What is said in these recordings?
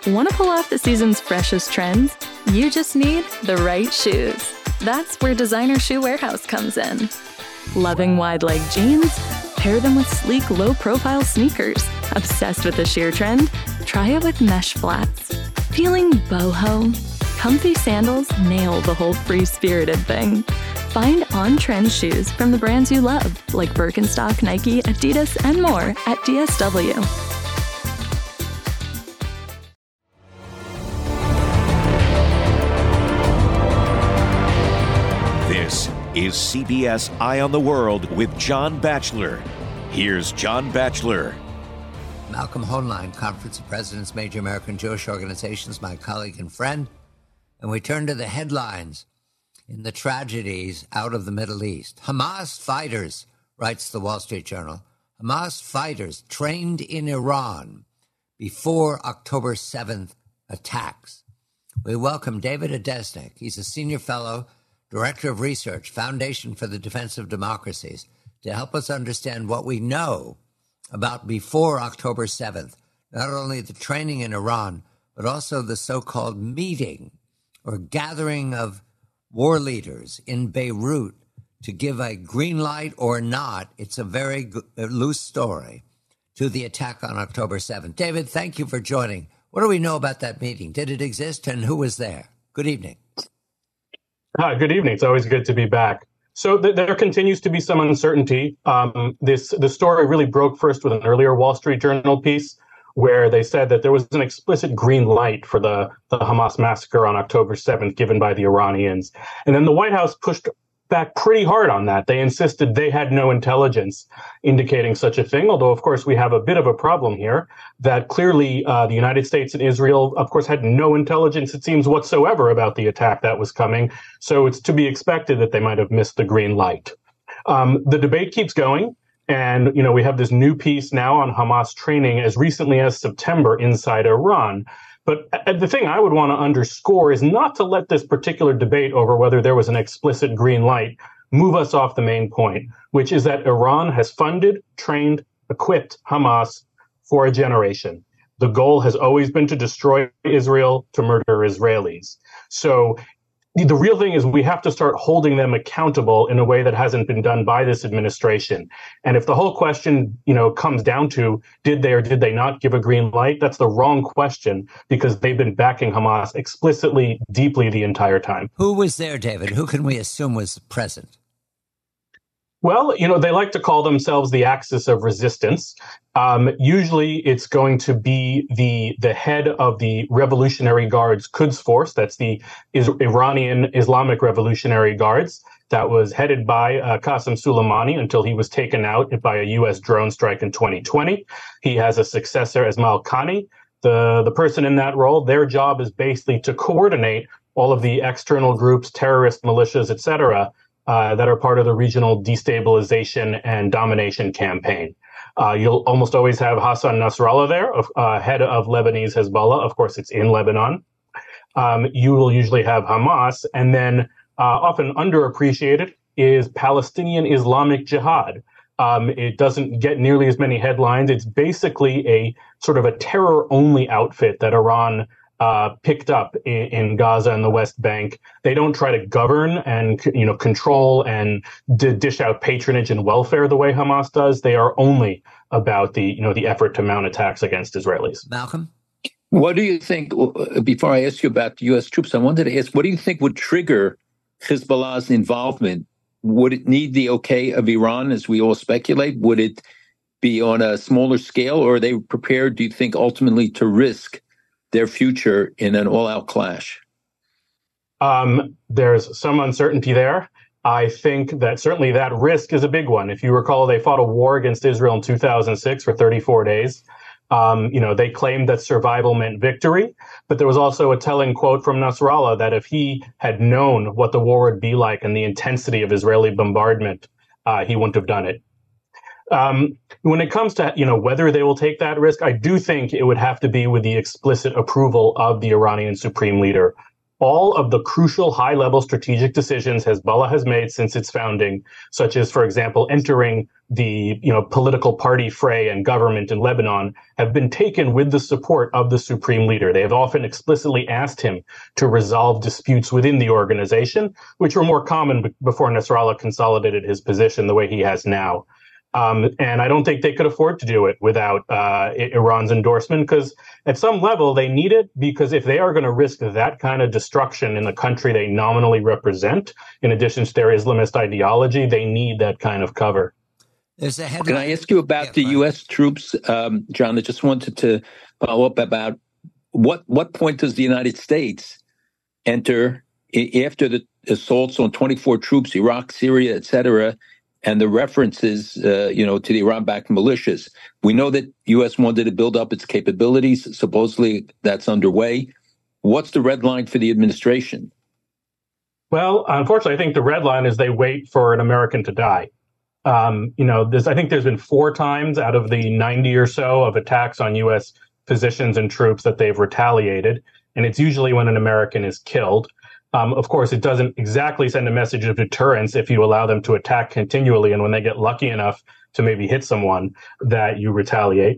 Want to pull off the season's freshest trends? You just need the right shoes. That's where Designer Shoe Warehouse comes in. Loving wide-leg jeans? Pair them with sleek, low-profile sneakers. Obsessed with the sheer trend? Try it with mesh flats. Feeling boho? Comfy sandals nail the whole free-spirited thing. Find on-trend shoes from the brands you love, like Birkenstock, Nike, Adidas, and more at DSW. This is CBS Eye on the World with John Batchelor. Here's John Batchelor. Malcolm Hoenlein, Conference of Presidents, Major American Jewish Organizations, my colleague and friend. And we turn to the headlines in the tragedies out of the Middle East. Hamas fighters, writes the Wall Street Journal, Hamas fighters trained in Iran before October 7th attacks. We welcome David Odesnik. He's a senior fellow, Director of Research, Foundation for the Defense of Democracies, to help us understand what we know about before October 7th, not only the training in Iran, but also the so-called meeting or gathering of war leaders in Beirut to give a green light or not. It's a very loose story to the attack on October 7th. David, thank you for joining. What do we know about that meeting? Did it exist and who was there? Good evening. Hi, good evening. It's always good to be back. So there continues to be some uncertainty. The story really broke first with an earlier Wall Street Journal piece where they said that there was an explicit green light for the Hamas massacre on October 7th given by the Iranians. And then the White House pushed back pretty hard on that. They insisted they had no intelligence indicating such a thing, although, of course, we have a bit of a problem here that clearly the United States and Israel, of course, had no intelligence, it seems, whatsoever about the attack that was coming. So it's to be expected that they might have missed the green light. The debate keeps going. And, we have this new piece now on Hamas training as recently as September inside Iran. But the thing I would want to underscore is not to let this particular debate over whether there was an explicit green light move us off the main point, which is that Iran has funded, trained, equipped Hamas for a generation. The goal has always been to destroy Israel, to murder Israelis. So the real thing is we have to start holding them accountable in a way that hasn't been done by this administration. And if the whole question, comes down to did they or did they not give a green light, that's the wrong question because they've been backing Hamas explicitly, deeply the entire time. Who was there, David? Who can we assume was present? Well, they like to call themselves the axis of resistance. Usually it's going to be the head of the Revolutionary Guards Quds Force. That's the Iranian Islamic Revolutionary Guards that was headed by Qasem Soleimani until he was taken out by a U.S. drone strike in 2020. He has a successor, Esmail Qani. The person in that role, their job is basically to coordinate all of the external groups, terrorist militias, et cetera, that are part of the regional destabilization and domination campaign. You'll almost always have Hassan Nasrallah there, head of Lebanese Hezbollah. Of course, it's in Lebanon. You will usually have Hamas, and then often underappreciated is Palestinian Islamic Jihad. It doesn't get nearly as many headlines. It's basically a sort of a terror-only outfit that Iran picked up in Gaza and the West Bank. They don't try to govern and control and dish out patronage and welfare the way Hamas does. They are only about the effort to mount attacks against Israelis. Malcolm? What do you think, before I ask you about the U.S. troops, I wanted to ask, what do you think would trigger Hezbollah's involvement? Would it need the okay of Iran, as we all speculate? Would it be on a smaller scale, or are they prepared, do you think, ultimately to risk their future in an all-out clash? There's some uncertainty there. I think that certainly that risk is a big one. If you recall, they fought a war against Israel in 2006 for 34 days. They claimed that survival meant victory, but there was also a telling quote from Nasrallah that if he had known what the war would be like and the intensity of Israeli bombardment, he wouldn't have done it. When it comes to, whether they will take that risk, I do think it would have to be with the explicit approval of the Iranian supreme leader. all of the crucial high-level strategic decisions Hezbollah has made since its founding, such as, for example, entering the political party fray and government in Lebanon, have been taken with the support of the supreme leader. They have often explicitly asked him to resolve disputes within the organization, which were more common before Nasrallah consolidated his position the way he has now. And I don't think they could afford to do it without Iran's endorsement, because at some level they need it, because if they are going to risk that kind of destruction in the country they nominally represent, in addition to their Islamist ideology, they need that kind of cover. There's a headline. Can I ask you about the U.S. troops, John? I just wanted to follow up about what point does the United States enter after the assaults on 24 troops, Iraq, Syria, etc., and the references, to the Iran-backed militias? We know that U.S. wanted to build up its capabilities. Supposedly that's underway. What's the red line for the administration? Well, unfortunately, I think the red line is they wait for an American to die. I think there's been 4 times out of the 90 or so of attacks on U.S. positions and troops that they've retaliated, and it's usually when an American is killed. Of course, it doesn't exactly send a message of deterrence if you allow them to attack continually, and when they get lucky enough to maybe hit someone, that you retaliate.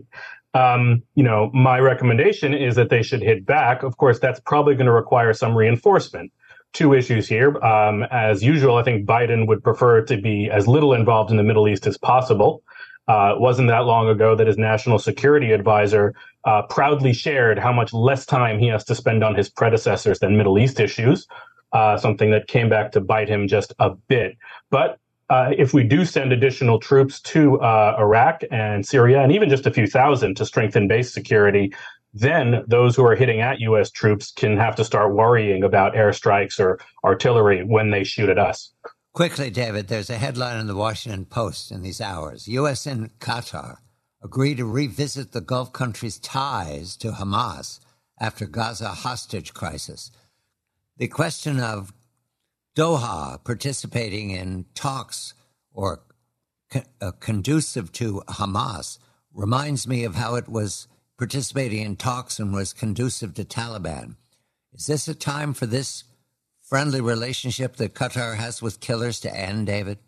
My recommendation is that they should hit back. Of course, that's probably going to require some reinforcement. 2 issues here. As usual, I think Biden would prefer to be as little involved in the Middle East as possible. It wasn't that long ago that his national security advisor proudly shared how much less time he has to spend on his predecessors than Middle East issues, something that came back to bite him just a bit. But if we do send additional troops to Iraq and Syria, and even just a few thousand to strengthen base security, then those who are hitting at U.S. troops can have to start worrying about airstrikes or artillery when they shoot at us. Quickly, David, there's a headline in the Washington Post in these hours. U.S. and Qatar agree to revisit the Gulf countries' ties to Hamas after Gaza hostage crisis. The question of Doha participating in talks or conducive to Hamas reminds me of how it was participating in talks and was conducive to Taliban. Is this a time for this friendly relationship that Qatar has with killers to end, David?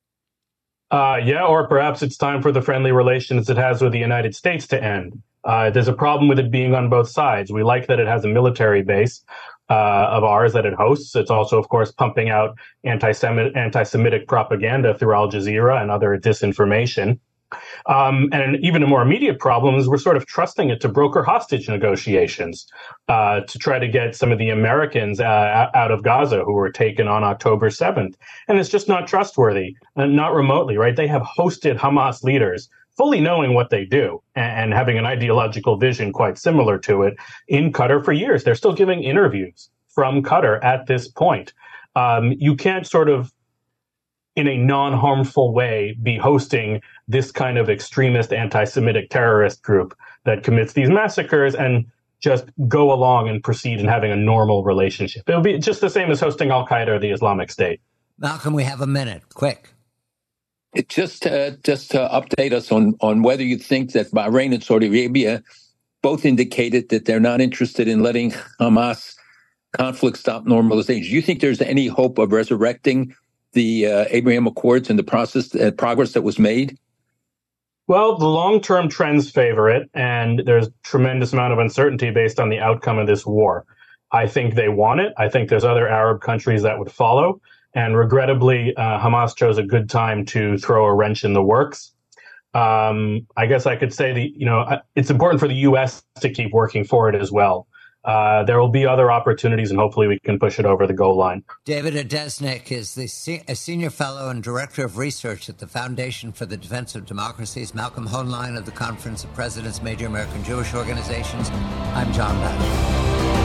Or perhaps it's time for the friendly relations it has with the United States to end. There's a problem with it being on both sides. We like that it has a military base of ours that it hosts. It's also, of course, pumping out anti-Semitic propaganda through Al Jazeera and other disinformation. And even a more immediate problem is we're sort of trusting it to broker hostage negotiations to try to get some of the Americans out of Gaza who were taken on October 7th. And it's just not trustworthy, not remotely, right? They have hosted Hamas leaders fully knowing what they do and having an ideological vision quite similar to it in Qatar for years. They're still giving interviews from Qatar at this point. You can't sort of, in a non-harmful way, be hosting this kind of extremist anti-Semitic terrorist group that commits these massacres and just go along and proceed in having a normal relationship. It would be just the same as hosting Al-Qaeda or the Islamic State. Malcolm, we have a minute. Quick. Just to update us on whether you think that Bahrain and Saudi Arabia both indicated that they're not interested in letting Hamas conflict stop normalization. Do you think there's any hope of resurrecting the Abraham Accords and the progress that was made? Well, the long-term trends favor it, and there's a tremendous amount of uncertainty based on the outcome of this war. I think they want it. I think there's other Arab countries that would follow. And regrettably, Hamas chose a good time to throw a wrench in the works. I guess I could say it's important for the U.S. to keep working for it as well. There will be other opportunities, and hopefully we can push it over the goal line. David Odesnik is a senior fellow and director of research at the Foundation for the Defense of Democracies. Malcolm Hoenlein of the Conference of Presidents, Major American Jewish Organizations. I'm John Batchelor.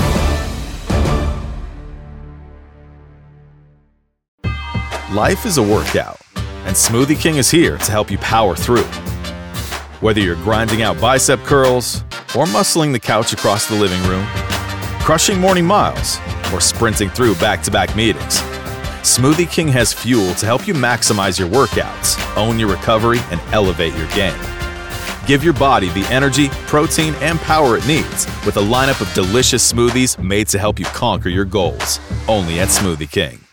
Life is a workout, and Smoothie King is here to help you power through. Whether you're grinding out bicep curls or muscling the couch across the living room, crushing morning miles, or sprinting through back-to-back meetings, Smoothie King has fuel to help you maximize your workouts, own your recovery, and elevate your game. Give your body the energy, protein, and power it needs with a lineup of delicious smoothies made to help you conquer your goals. Only at Smoothie King.